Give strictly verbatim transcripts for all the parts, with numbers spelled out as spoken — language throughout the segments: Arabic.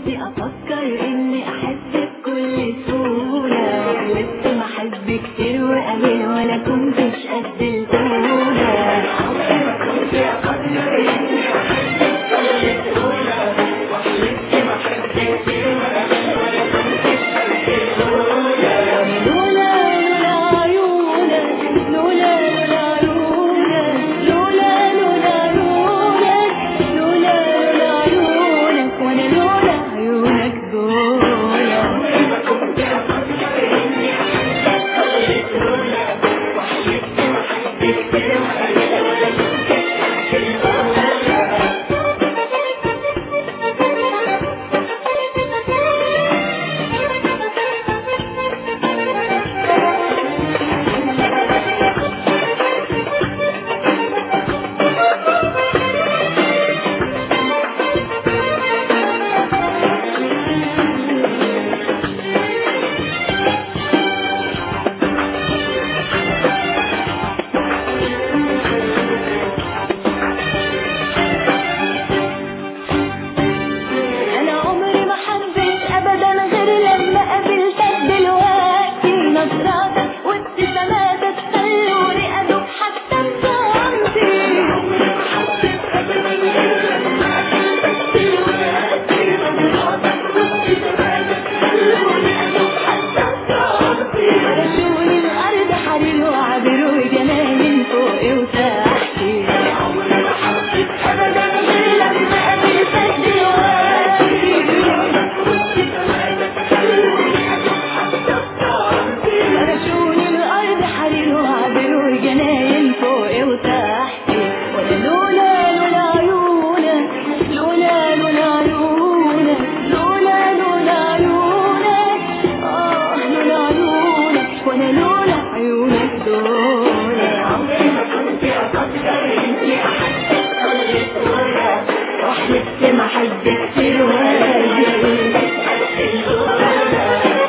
كنت افكر اني احب بكل سهولة، وحلفت ما احب كتير وقليل ولا كنتش قد الاولى. عمري ما كنت افكر اني احب بكل سهولة، وحلفت ما احب كتير وقليل ولا كنتش قد الاولى. لولا لولا عيونك، لولا لولا عيونك، لولا لولا عيونك، لولا لولا عيونك، وانا لولا عيونك دول. عمري ما كنت افكر اني احب بكل سهولة، وحلفت ما احب كتير وقليل ولا كنتش قد الاولى. أنا عمري ما حبيت أبدا غير لما قابلتك دلوقتي، نظراتك وابتساماتك خلوني أدوب حتى بصمتي. عمري ما حبيت أبدا غير لما قابلتك دلوقتي، نظراتك وابتساماتك خلوني أدوب حتى بصمتي. فرشوني الأرض حرير وعبر وجمال من فوقي وتحتي. أنا عمري ما حبيت أبدا غير لما قابلتك دلوقتي، فرشوني الأرض حرير وعبر وجناين فوقي وتحتي. ولا لولا لولا عيونك، لولا لولا عيونك، لولا لولا عيونك، آه لولا عيونك، وانا لولا عيونك دول. عمري ما كنت أفكر إني أحب بكل سهولة، وحلفت ما أحب كتير ولا كنتش قد الأولى.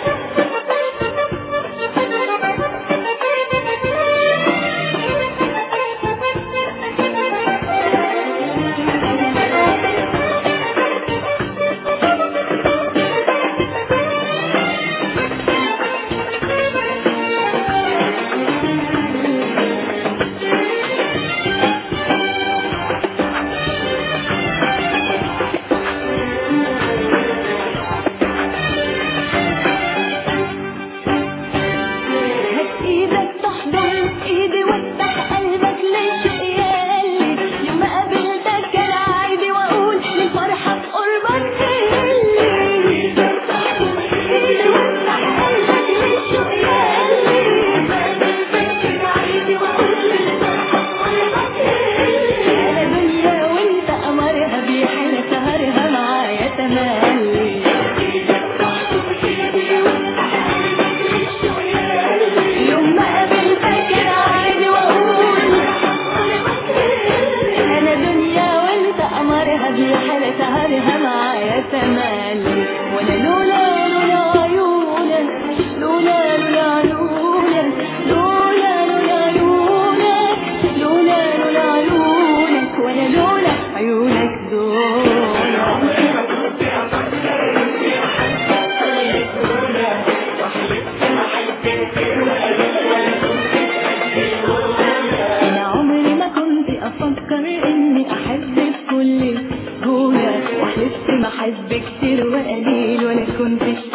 هات ايدك تحضن ايدي وافتح قلبك للشوق يالي. يوم ما قابلتك كان عادي واقول للفرحة بقربك هلي. ايدك تحضن ايدي وافتح قلبك للشوق يالي. يوم ما قابلتك كان عادي واقول للفرحة بقربك هلي. انا دنيا وانت قمرها بيحلى سهرها معايا تملي. ايدك تحضن ايدي وافتح قلبك للشوق يالي. يوم ما قابلتك كان عادي واقول انا دنيا وانت قمرها بيحلى سهرها معايا تملي. وانا لولا لولا عيونك، لولا لولا عيونك، لولا لولا عيونك، لولا لولا عيونك، وانا لولا عيونك دول. عمري ما كنت افكر اني احب بكل سهولة، وحلفت ما احب كتير وقليل ولا كنتش قد الاولى. انا عمري ما كنت افكر اني احب بكل سهولة، وحلفت ما احب كتير وقليل ولا كنتش